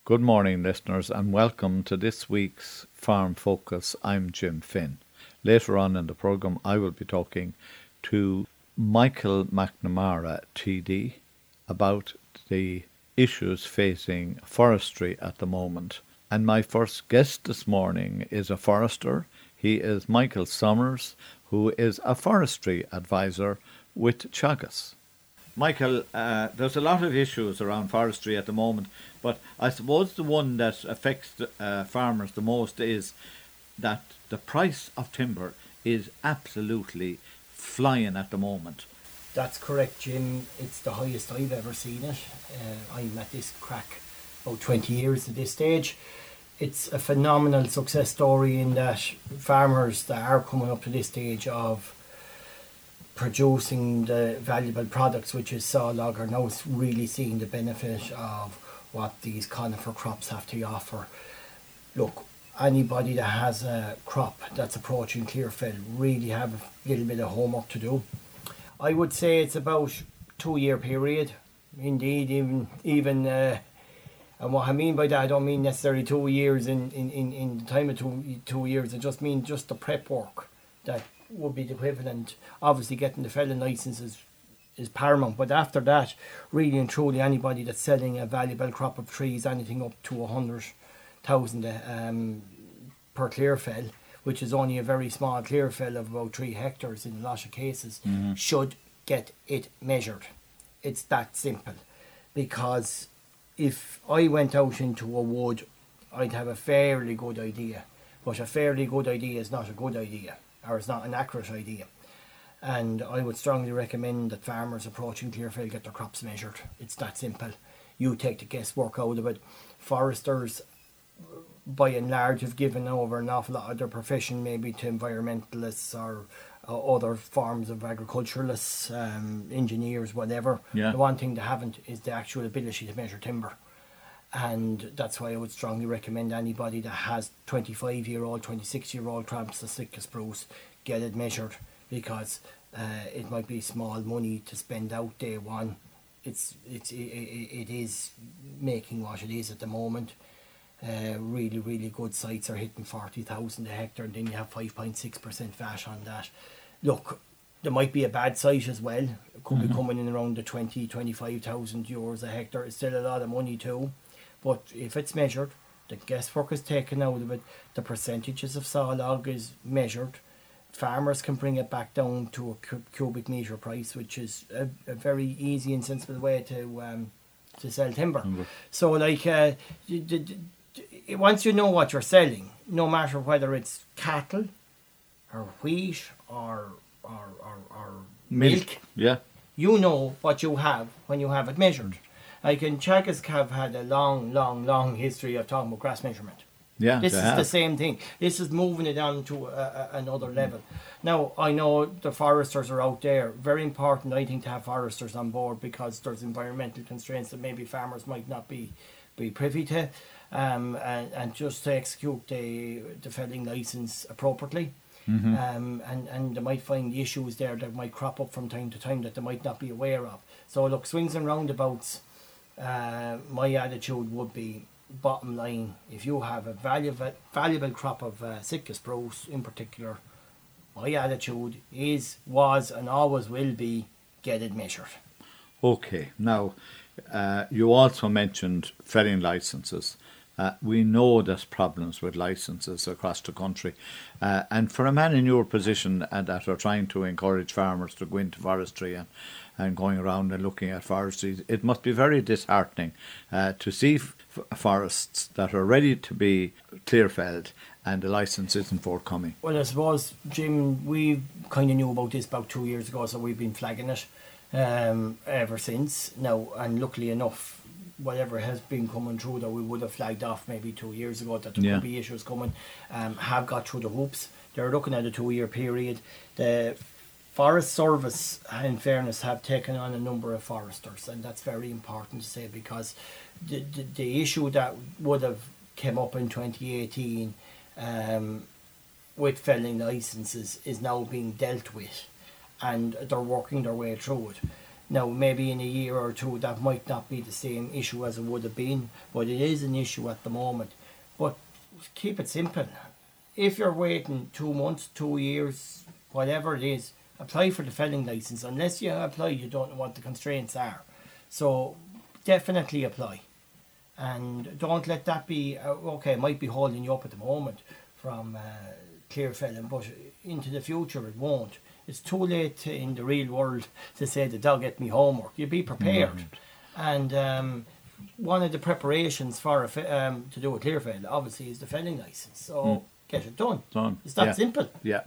Good morning, listeners, and welcome to this week's Farm Focus. I'm Jim Finn. Later on in the programme, I will be talking to Michael McNamara, TD, about the issues facing forestry at the moment. And my first guest this morning is a forester. He is Michael Summers, who is a forestry advisor with Teagasc. Michael, there's a lot of issues around forestry at the moment, but I suppose the one that affects farmers the most is that the price of timber is absolutely flying at the moment. That's correct, Jim. It's the highest I've ever seen it. I'm at this crack about 20 years at this stage. It's a phenomenal success story in that farmers that are coming up to this stage of producing the valuable products, which is sawlog, are now really seeing the benefit of what these conifer crops have to offer. Look, anybody that has a crop that's approaching clearfell really have a little bit of homework to do. I would say it's about 2-year period. Indeed, even and what I mean by that, I don't mean necessarily 2 years in the time of 2 years. I just mean just the prep work that would be the equivalent. Obviously, getting the felling licence is paramount, but after that, really and truly, anybody that's selling a valuable crop of trees, anything up to 100,000 per clearfell, which is only a very small clearfell of about 3 hectares in a lot of cases, should get it measured. It's that simple. Because if I went out into a wood, I'd have a fairly good idea. But a fairly good idea is not a good idea, or it's not an accurate idea. And I would strongly recommend that farmers approaching clearfell get their crops measured. It's that simple. You take the guesswork out of it. Foresters, by and large, have given over an awful lot of their profession maybe to environmentalists or other forms of agriculturalists, engineers, whatever. Yeah. The one thing they haven't is the actual ability to measure timber. And that's why I would strongly recommend anybody that has 25-year-old, 26-year-old tramps the Sitka spruce, get it measured, because it might be small money to spend out day one. It is making what it is at the moment. Really, really good sites are hitting 40,000 a hectare, and then you have 5.6% VAT on that. Look, there might be a bad site as well. It could be coming in around the 25,000 euros a hectare. It's still a lot of money too. But if it's measured, the guesswork is taken out of it, the percentages of sawlog is measured, farmers can bring it back down to a cubic metre price, which is a very easy and sensible way to sell timber. So once you know what you're selling, no matter whether it's cattle or wheat or milk, Yeah. you know what you have when you have it measured. Like in Teagasc have had a long history of talking about grass measurement. Yeah, This is the same thing. This is moving it on to another level. Now, I know the foresters are out there. Very important, I think, to have foresters on board, because there's environmental constraints that maybe farmers might not be privy to, and just to execute the felling licence appropriately. And they might find issues there that might crop up from time to time that they might not be aware of. So, look, swings and roundabouts. My attitude would be, bottom line, if you have a valuable crop of Sitka spruce in particular, my attitude was and always will be, get it measured. Okay, now you also mentioned felling licences. We know there's problems with licences across the country, and for a man in your position that are trying to encourage farmers to go into forestry and going around and looking at forestry, it must be very disheartening to see forests that are ready to be clear-felled and the licence isn't forthcoming. Well, I suppose, Jim, we kind of knew about this about 2 years ago, so we've been flagging it ever since. Now, and luckily enough, whatever has been coming through that we would have flagged off maybe 2 years ago that there could be issues coming, have got through the hoops. They're looking at a 2-year period. The Forest Service, in fairness, have taken on a number of foresters, and that's very important to say, because the issue that would have came up in 2018 with felling licences is now being dealt with, and they're working their way through it. Now, maybe in a year or two that might not be the same issue as it would have been, but it is an issue at the moment. But keep it simple. If you're waiting 2 months, 2 years, whatever it is, apply for the felling licence. Unless you apply, you don't know what the constraints are. So definitely apply. And don't let that be, okay, it might be holding you up at the moment from clear felling, but into the future it won't. It's too late in the real world to say the dog get me homework. You be prepared. And one of the preparations for to do a clear fell, obviously, is the felling licence. So get it done. It's that simple. Yeah.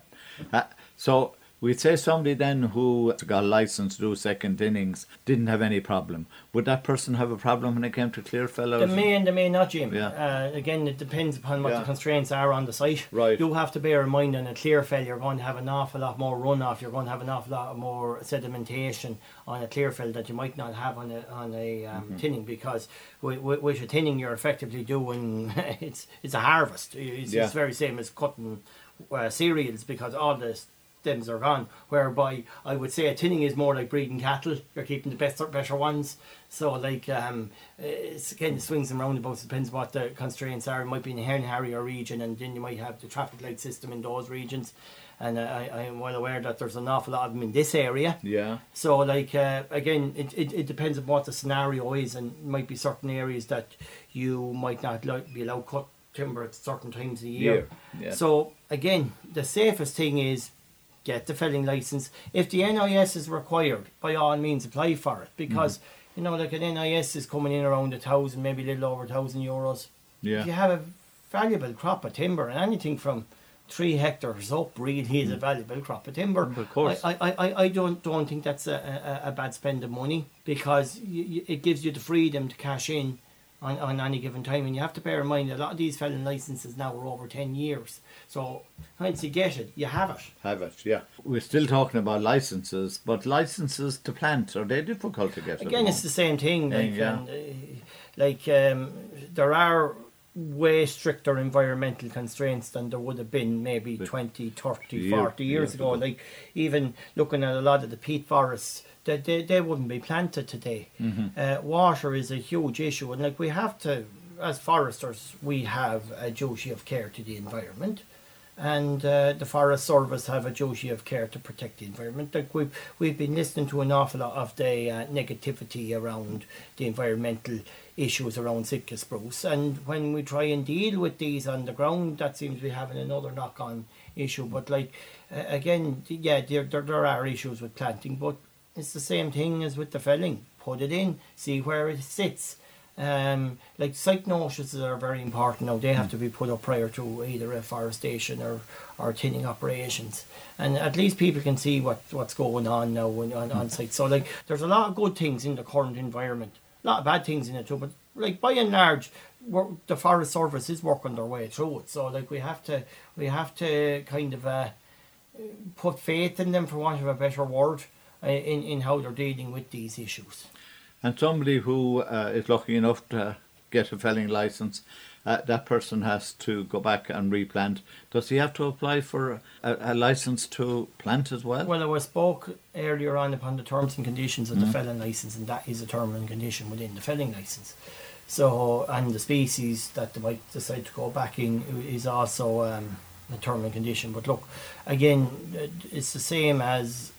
So we'd say somebody then who got a licence to do second innings didn't have any problem. Would that person have a problem when it came to clear fellows? They may and they may not, Jim. Yeah. Again, it depends upon what the constraints are on the site. Right. You have to bear in mind on a clear fell you're going to have an awful lot more runoff, you're going to have an awful lot more sedimentation on a clear fell that you might not have on a tinning, because with a tinning you're effectively doing it's a harvest. It's very same as cutting cereals, because all the stems are gone, whereby I would say a tinning is more like breeding cattle. You're keeping the better ones. So like it's again swings and roundabouts, depends what the constraints are. It might be in a Hen Harrier region, and then you might have the traffic light system in those regions, and I am well aware that there's an awful lot of them in this area. Yeah. So like again, it depends on what the scenario is, and might be certain areas that you might not be allowed to cut timber at certain times of the year. Yeah. So again, the safest thing is get the felling licence. If the NIS is required, by all means apply for it, because you know, like an NIS is coming in around 1,000, maybe a little over €1,000. Yeah. If you have a valuable crop of timber, and anything from 3 hectares up really is a valuable crop of timber. Of course. I don't think that's a bad spend of money, because it gives you the freedom to cash in on any given time. And you have to bear in mind a lot of these felling licences now are over 10 years. So once you get it, you have it. Have it, yeah. We're still talking about licences, but licences to plant, are they difficult to get? Again, it's the same thing. Like, yeah. There are way stricter environmental constraints than there would have been maybe 20, 30, 40 years ago. Like, even looking at a lot of the peat forests, they wouldn't be planted today. Water is a huge issue, and like, we have to, as foresters, we have a duty of care to the environment, and the Forest Service have a duty of care to protect the environment. Like, we've been listening to an awful lot of the negativity around the environmental issues around Sitka spruce, and when we try and deal with these on the ground, that seems to be having another knock-on issue. But like, again, yeah, there are issues with planting, but it's the same thing as with the felling. Put it in, see where it sits. Like, site notices are very important now. They have to be put up prior to either afforestation or tinning operations, and at least people can see what's going on now on site. So like, there's a lot of good things in the current environment, a lot of bad things in it too, but like, by and large, the Forest Service is working their way through it. So like, we have to kind of put faith in them, for want of a better word, in how they're dealing with these issues. And somebody who is lucky enough to get a felling licence, that person has to go back and replant. Does he have to apply for a licence to plant as well? Well, I spoke earlier on upon the terms and conditions of the felling licence, and that is a term and condition within the felling licence. So, and the species that they might decide to go back in is also a term and condition. But look, again, it's the same as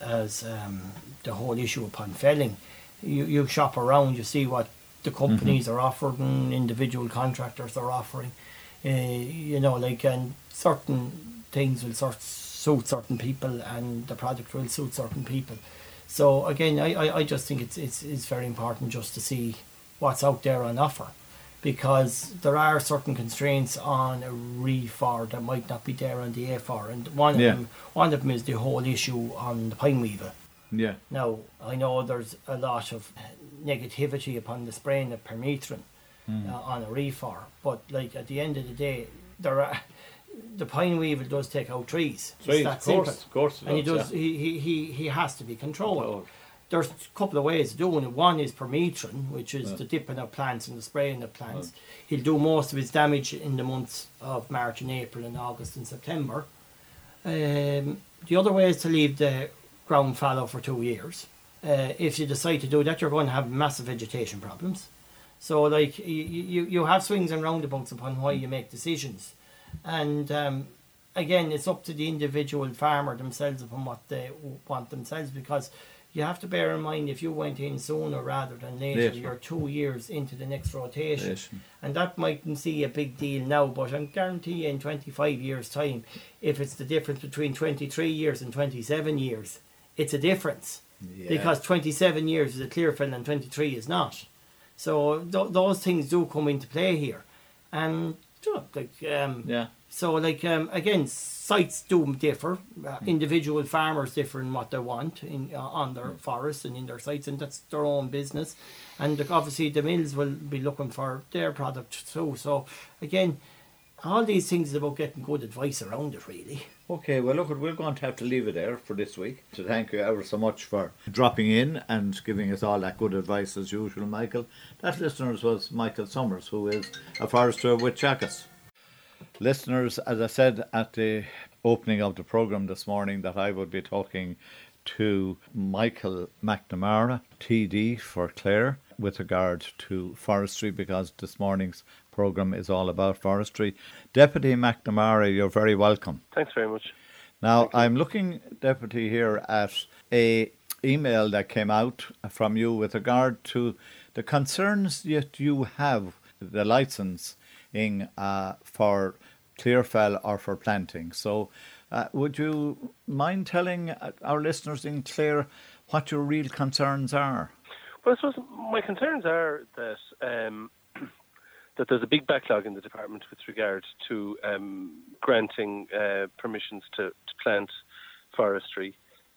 the whole issue upon felling. You shop around, you see what the companies are offering, individual contractors are offering, you know, like, and certain things will suit certain people, and the product will suit certain people. So again, I just think it's very important just to see what's out there on offer, because there are certain constraints on a REFAR that might not be there on the AFAR, and one of them is the whole issue on the pine weevil. Yeah. Now, I know there's a lot of negativity upon the spraying of permethrin on a REFAR, but like, at the end of the day, the pine weevil does take out trees. Of course, and he has to be controlled. There's a couple of ways of doing it. One is permethrin, which is the dipping of plants and the spraying of plants. He'll do most of his damage in the months of March and April and August and September. The other way is to leave the ground fallow for 2 years, if you decide to do that, you're going to have massive vegetation problems. So, like, you have swings and roundabouts upon why you make decisions. And again, it's up to the individual farmer themselves upon what they want themselves, because you have to bear in mind, if you went in sooner rather than later, you're 2 years into the next rotation. And that mightn't see a big deal now, but I guarantee you in 25 years' time, if it's the difference between 23 years and 27 years, it's a difference. Because 27 years is a clear fill and 23 is not. So those things do come into play here. And so, like, again, sites do differ. Individual farmers differ in what they want on their forests and in their sites, and that's their own business. And obviously the mills will be looking for their product too. So, again, all these things is about getting good advice around it, really. Okay, well, look, we're going to have to leave it there for this week. So thank you ever so much for dropping in and giving us all that good advice as usual, Michael. That, listeners, was Michael Summers, who is a forester with Teagasc. Listeners, as I said at the opening of the programme this morning, that I would be talking to Michael McNamara, TD for Clare, with regard to forestry, because this morning's programme is all about forestry. Deputy McNamara, you're very welcome. Thanks very much. Now, I'm looking, Deputy, here at a email that came out from you with regard to the concerns that you have the licensing for clearfell or for planting. So would you mind telling our listeners in Clare what your real concerns are? Well, I suppose my concerns are that that there's a big backlog in the department with regard to granting permissions to plant forestry.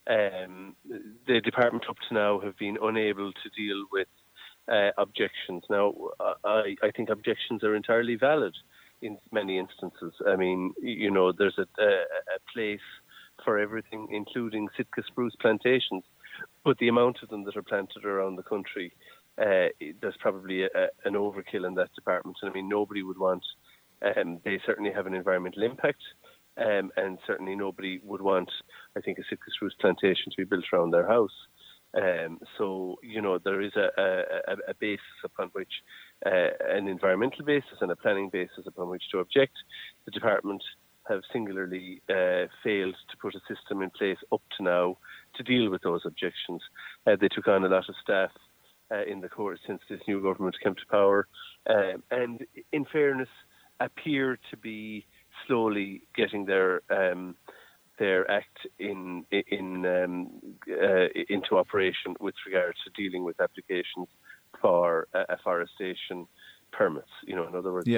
The department up to now have been unable to deal with objections. Now, I think objections are entirely valid in many instances. I mean, you know, there's a place for everything, including Sitka spruce plantations, but the amount of them that are planted around the country, there's probably an overkill in that department. And I mean, nobody would want, they certainly have an environmental impact, and certainly nobody would want, I think, a Sitka spruce plantation to be built around their house. So, you know, there is a basis upon which, an environmental basis and a planning basis upon which to object. The department have singularly failed to put a system in place up to now to deal with those objections. They took on a lot of staff in the course since this new government came to power, and in fairness, appear to be slowly getting their act into operation with regards to dealing with applications for afforestation permits. You know, in other words,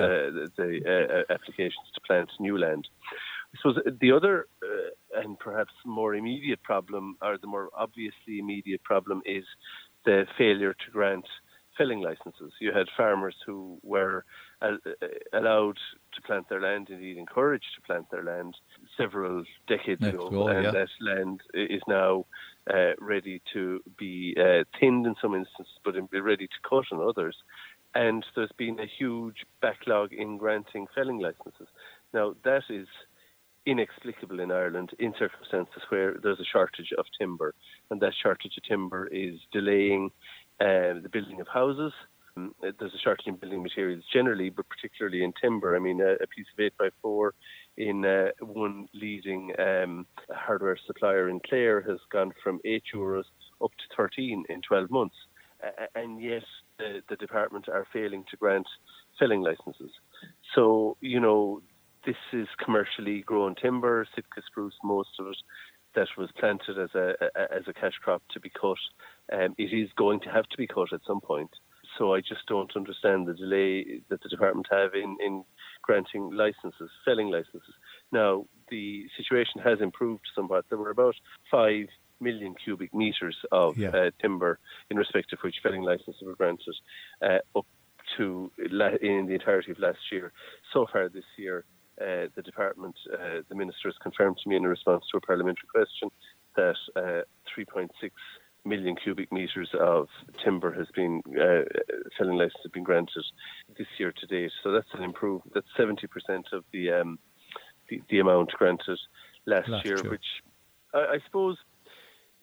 the applications to plant new land. I suppose the other and perhaps more immediate problem, or the more obviously immediate problem, is the failure to grant felling licenses. You had farmers who were allowed to plant their land, indeed encouraged to plant their land, several decades ago, and that land is now ready to be thinned in some instances, but ready to cut in others. And there's been a huge backlog in granting felling licenses. Now, that is inexplicable in Ireland in circumstances where there's a shortage of timber, and that shortage of timber is delaying the building of houses. There's a shortage in building materials generally, but particularly in timber. I mean, a piece of 8x4 in one leading hardware supplier in Clare has gone from €8 up to 13 in 12 months. And yet the department are failing to grant felling licenses. So, you know, this is commercially grown timber, Sitka spruce, most of it, that was planted as a cash crop to be cut. It is going to have to be cut at some point. So I just don't understand the delay that the department have in granting licenses, felling licenses. Now, the situation has improved somewhat. There were about 5 million cubic metres of timber in respect of which felling licenses were granted up to in the entirety of last year. So far this year, the department, the minister has confirmed to me in a response to a parliamentary question that 3.6 million cubic metres of timber has been, felling licenses have been granted this year to date. So that's an improvement. That's 70% of the amount granted last year, which I suppose,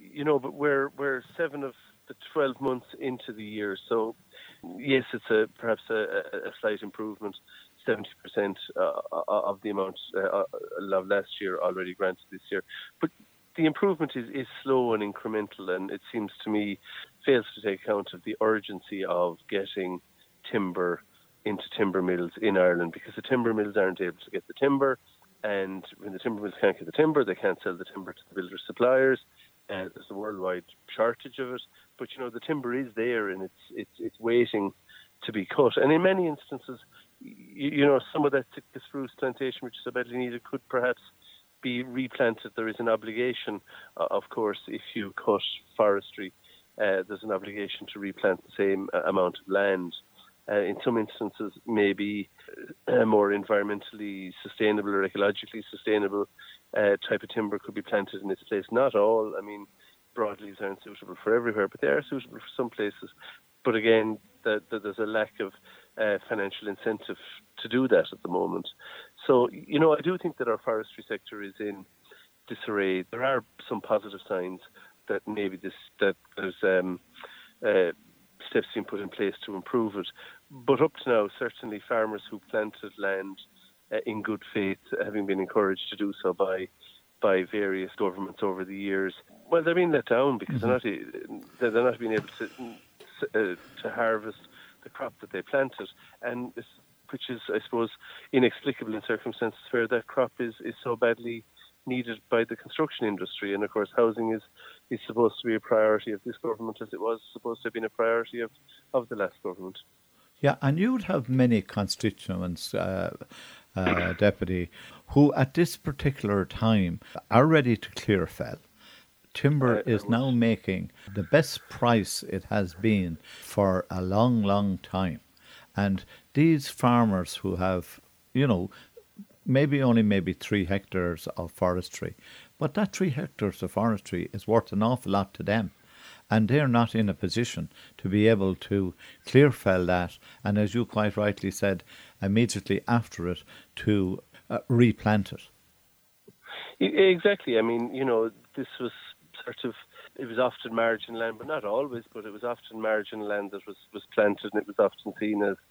but we're 7 of the 12 months into the year, so yes, it's perhaps a slight improvement. 70% of the amount of last year already granted this year, but the improvement is slow and incremental, and it seems to me fails to take account of the urgency of getting timber into timber mills in Ireland, because the timber mills aren't able to get the timber, and when the timber mills can't get the timber, they can't sell the timber to the builder suppliers. There's a worldwide shortage of it, but the timber is there, and it's waiting to be cut. And in many instances, some of that Sitka spruce plantation, which is so badly needed, could perhaps be replanted. There is an obligation, of course, if you cut forestry, there's an obligation to replant the same amount of land. In some instances, maybe a more environmentally sustainable or ecologically sustainable type of timber could be planted in its place. Not all. I mean, broadleaves aren't suitable for everywhere, but they are suitable for some places. But again, there's a lack of financial incentive to do that at the moment. So, I do think that our forestry sector is in disarray. There are some positive signs that maybe that there's steps being put in place to improve it. But up to now, certainly farmers who planted land in good faith, having been encouraged to do so by various governments over the years, well, they're being let down because they're not being able to harvest the crop that they planted, and which is, I suppose, inexplicable in circumstances where that crop is so badly needed by the construction industry. And of course, housing is supposed to be a priority of this government, as it was supposed to have been a priority of the last government. Yeah, and you would have many constituents, Deputy, who at this particular time are ready to clear fell. Timber is now making the best price it has been for a long, long time. And these farmers who have, maybe 3 hectares of forestry, but that 3 hectares of forestry is worth an awful lot to them. And they're not in a position to be able to clear fell that, and as you quite rightly said, immediately after it, to replant it. Exactly. I mean, this was it was often margin land, but not always, but it was often margin land that was planted, and it was often seen as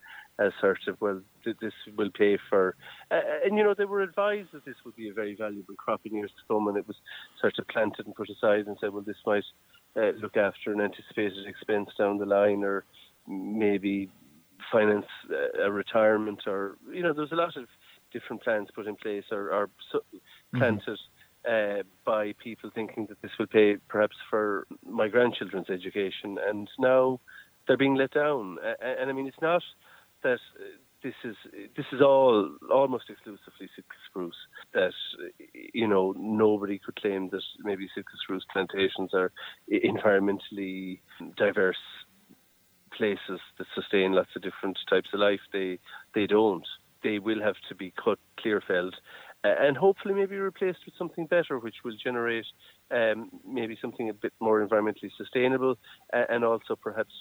this will pay for, and they were advised that this would be a very valuable crop in years to come, and it was planted and put aside and said, well, this might look after an anticipated expense down the line, or maybe finance a retirement, or there's a lot of different plans put in place or planted by people thinking that this will pay perhaps for my grandchildren's education, and now they're being let down. And I mean, it's not that this is all almost exclusively Sitka spruce, that nobody could claim that maybe Sitka spruce plantations are environmentally diverse places that sustain lots of different types of life. They don't. They will have to be cut, clear felled, and hopefully maybe replaced with something better, which will generate maybe something a bit more environmentally sustainable, and also perhaps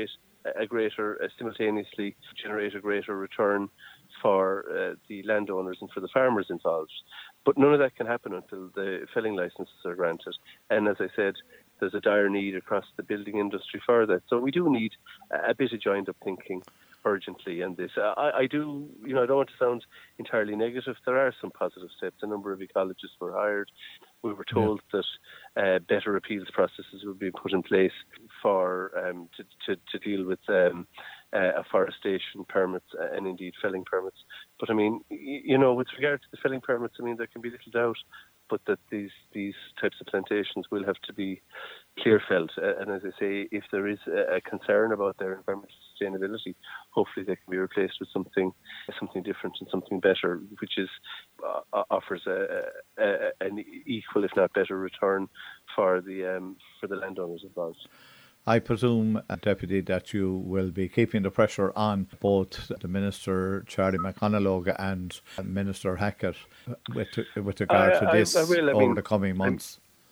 simultaneously generate a greater return for the landowners and for the farmers involved. But none of that can happen until the felling licenses are granted. And as I said, there's a dire need across the building industry for that. So we do need a bit of joined-up thinking urgently in this. I don't want to sound entirely negative. There are some positive steps. A number of ecologists were hired. We were told that better appeals processes would be put in place for to deal with afforestation permits and indeed felling permits. But I mean, with regard to the felling permits, I mean, there can be little doubt but that these types of plantations will have to be clear felled. And as I say, if there is a concern about their environmental sustainability, hopefully they can be replaced with something different and something better, which offers an equal, if not better, return for the landowners involved. I presume, Deputy, that you will be keeping the pressure on both the Minister, Charlie McConalogue, and Minister Hackett with regard to this over the coming months.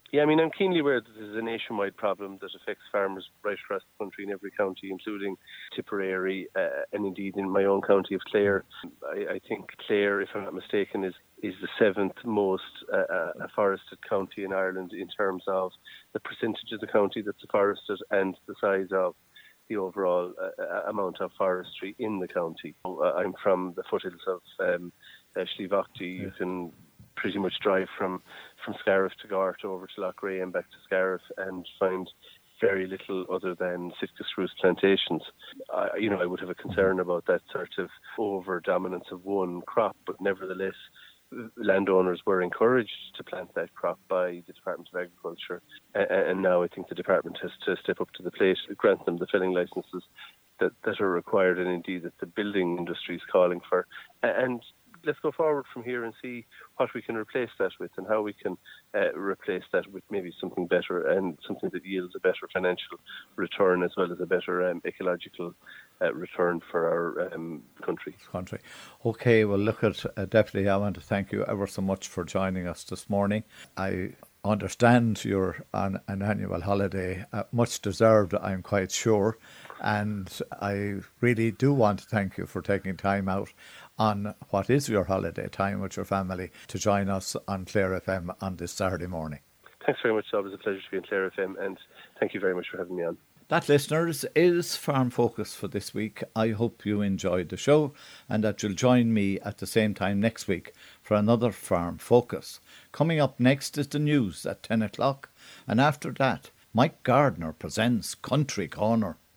Yeah, I mean, I'm keenly aware that this is a nationwide problem that affects farmers right across the country in every county, including Tipperary, and indeed in my own county of Clare. I think Clare, if I'm not mistaken, is the seventh most forested county in Ireland in terms of the percentage of the county that's forested and the size of the overall amount of forestry in the county. I'm from the foothills of Slievachty. You can pretty much drive from Scariff to Gart over to Loughrea and back to Scariff and find very little other than Sitka spruce plantations. I would have a concern about that sort of over-dominance of one crop, but nevertheless, landowners were encouraged to plant that crop by the Department of Agriculture, and now I think the department has to step up to the plate, grant them the felling licences that are required, and indeed that the building industry is calling for. And let's go forward from here and see what we can replace that with and how we can replace that with maybe something better and something that yields a better financial return as well as a better ecological return for our country. Okay, well, look at Deputy, I want to thank you ever so much for joining us this morning. I understand you're on an annual holiday, much deserved, I'm quite sure, and I really do want to thank you for taking time out on what is your holiday time with your family to join us on Clare FM on this Saturday morning. Thanks very much, Rob. It was a pleasure to be on Clare FM, and thank you very much for having me on. That, listeners, is Farm Focus for this week. I hope you enjoyed the show and that you'll join me at the same time next week for another Farm Focus. Coming up next is the news at 10 o'clock, and after that, Mike Gardner presents Country Corner.